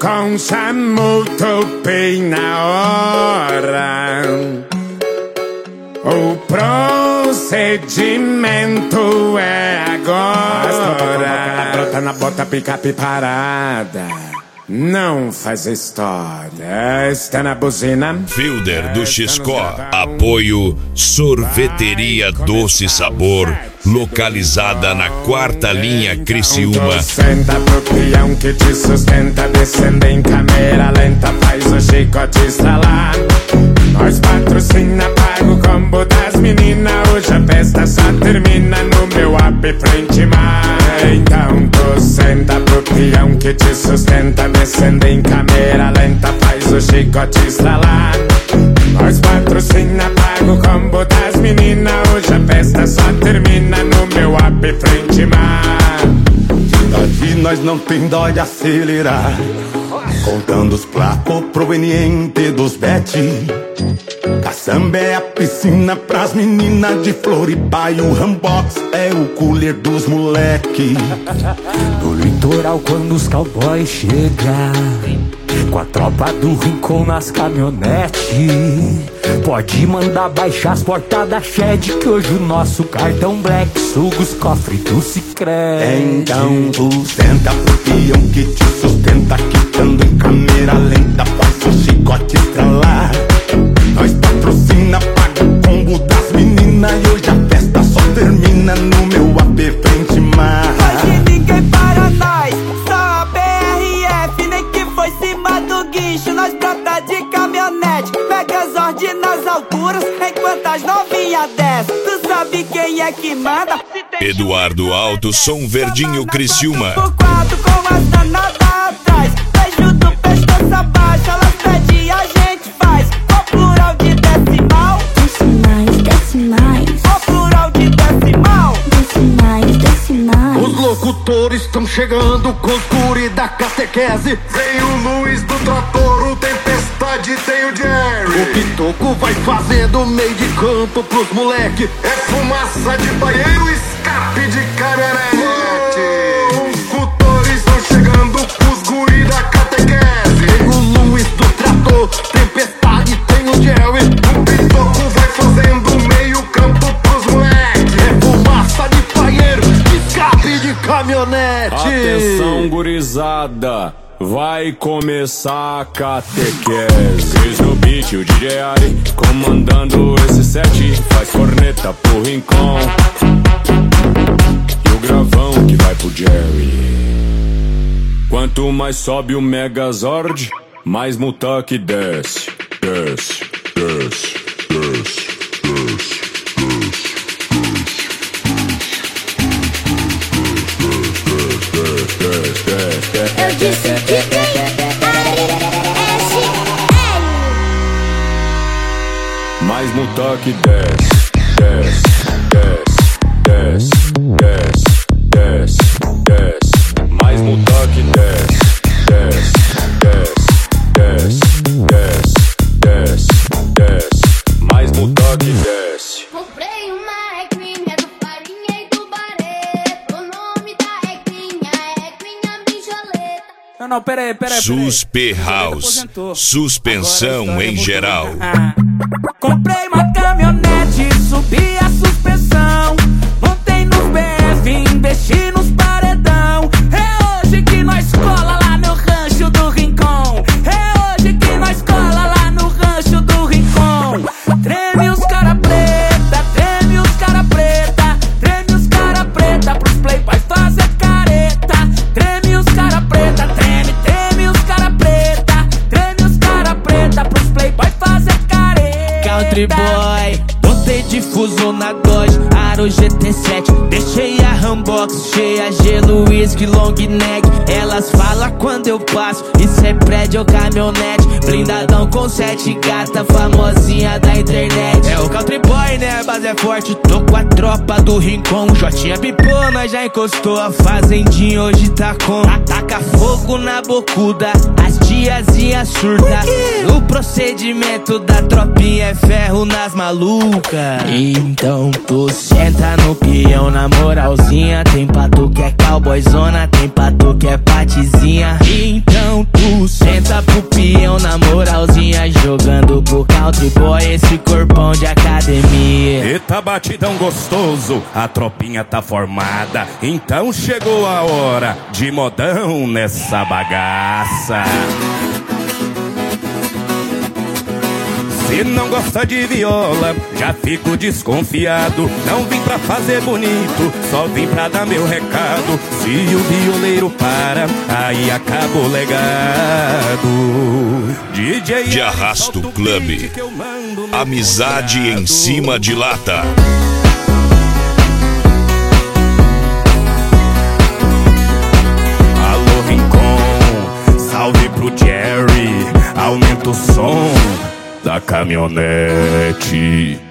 Rincon chamou, topei na hora. O procedimento é agora. Brota na bota, picape parada. Não faz história, está na buzina. Fielder do Xcó. Apoio Sorveteria Doce Sabor, localizada na 4ª linha Criciúma. Senta pro peão que te sustenta, descendo em câmera lenta, faz o chicote estralar. Nós patrocina, paga o combo das meninas. Hoje a festa só termina no meu app frente mar. Então tu senta pro peão que te sustenta, descendo em câmera lenta, faz o chicote estralar. Nós patrocina, paga o combo das meninas. Hoje a festa só termina no meu app frente mar. Daqui nós não tem dó de acelerar, contando os placos provenientes dos bet. Caçamba é a piscina pras meninas de Floripa e o Rambox é o cooler dos moleque. No litoral quando os cowboys chegam, com a tropa do Rincon nas caminhonetes, pode mandar baixar as portas da Shed, que hoje o nosso cartão Black suga os cofres do Sicredi. Então tu senta pro peão que te sustenta, quitando em câmera lenta, faz o chicote estralar. Nós patrocina, paga o combo das meninas e hoje a festa só termina no meu AP frente mar. Hoje ninguém para nós, só a BRF, nem que foi cima do guincho. Nós brota de caminhonete, Megazord nas alturas, enquanto as novinhas descem. Tu sabe quem é que manda? Eduardo Alto, Som Verdinho Criciúma. O quadro com as danadas atrás, beijo do pescoço abaixo, elas pedem a gente faz. O plural de decimal, decimais. O plural de decimal, Decimais. Os locutores estão chegando com os guri da catequese. Vem o Luiz do Trator, o Tempestade, tem o Jerry. O Pitoco vai fazendo meio de campo pros moleque. É fumaça de banheiro, escape de caminhonete. Os locutores estão chegando com os guri da catequese. Tem o Luiz do Trator, Tempestade, tem o Jerry. O Pitoco vai fazendo meio campo pros moleque. É fumaça de banheiro, escape de caminhonete. Atenção, gurizada, vai começar a catequese. Cris no beat, o DJ Ari comandando esse set. Faz corneta pro Rincon e o gravão que vai pro Jerry. Quanto mais sobe o Megazord, mais Mutaki desce. Desce, desce, desce, desce, desce. Eu disse que tem Mais Mutaki desce, desce, desce, desce, desce, desce, desce. Mais Mutaki desce, desce, desce, desce, desce, desce, desce. Mais Mutaki desce. Comprei uma equinha do Farinha e do Barreto. O nome da equinha é Equinha Mijoleta. Não, peraí. Suspe House, suspensão em geral. comprei uma caminhonete, subi a suspensão, montei nos BF, investi nos paredão. É hoje que nós cola lá no rancho do Rincon. É hoje que nós cola lá no rancho do Rincon. Treme os cara preta, treme os cara preta, treme os cara preta pros playboys fazer careta. Treme os cara preta, treme, treme os cara preta, treme os cara preta pros playboys fazer careta. Country boy, botei difuso na Dodge, Aro GT7, deixei a Rambox cheia, gelo, whisky, long neck. Elas falam quando eu passo, isso é prédio ou caminhonete, blindadão com 7 gata, famosinha da internet. É o country boy, né, a base é forte, tô com a tropa do Rincon. Jotinha pipou, nós já encostou, a fazendinha hoje tá com. Ataca fogo na bocuda, as tiazinhas surda. O procedimento da tropinha é ferro nas malucas. Então tu senta no peão na moralzinha. Tem pra tu que é cowboyzona, tem pra tu que é patizinha. Então tu senta pro peão na moralzinha, jogando pro country boy esse corpão de academia. Eita batidão gostoso, a tropinha tá formada. Então chegou a hora de modão nessa bagaça. Se não gosta de viola, já fico desconfiado. Não vim pra fazer bonito, só vim pra dar meu recado. Se o violeiro para, aí acaba o legado. DJ De Arrasto Clube. Amizade em cima de lata. Alô Rincon, salve pro Jerry. Aumenta o som da caminhonete.